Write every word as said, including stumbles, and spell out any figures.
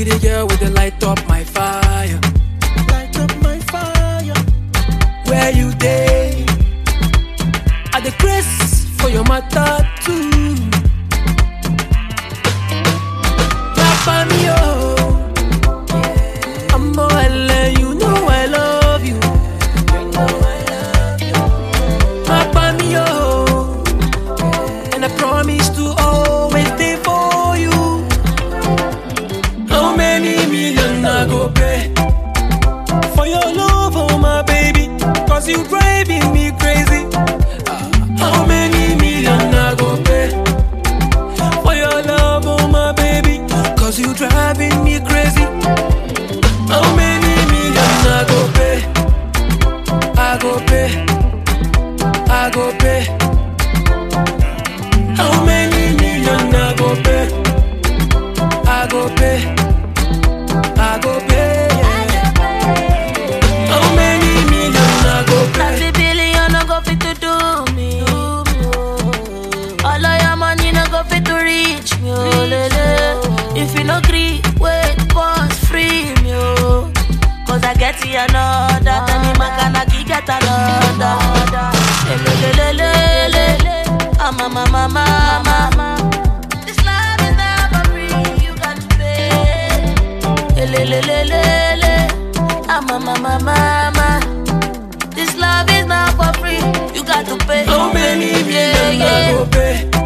the girl with the light up my fire. Light up my fire. Where you day? At the grace for your matter too. Clap me oh, I'm more Ellen, you know I love you. You know I love you. Clap me oh, and I promise to always stay for you. How many million I go pay for your love, oh my baby? Cause you driving me crazy. How many million I go pay for your love, oh my baby? Cause you driving me crazy. How many million I go pay? I go pay. I go pay. How many million I go pay? I go pay. I go pay. How many million I go pay? thirty billion no go fit to do me. All of your money no go fit to reach me. Oh, lele. If you no agree, wait, pause, free me. Oh. Cause I get you another. Tell me my kanaki get another. Lele, I'm a mama, mama. This love is never free. You got to pay. Lele, I'm a mama, mama. This love is not for free. You got to pay. How many million I go pay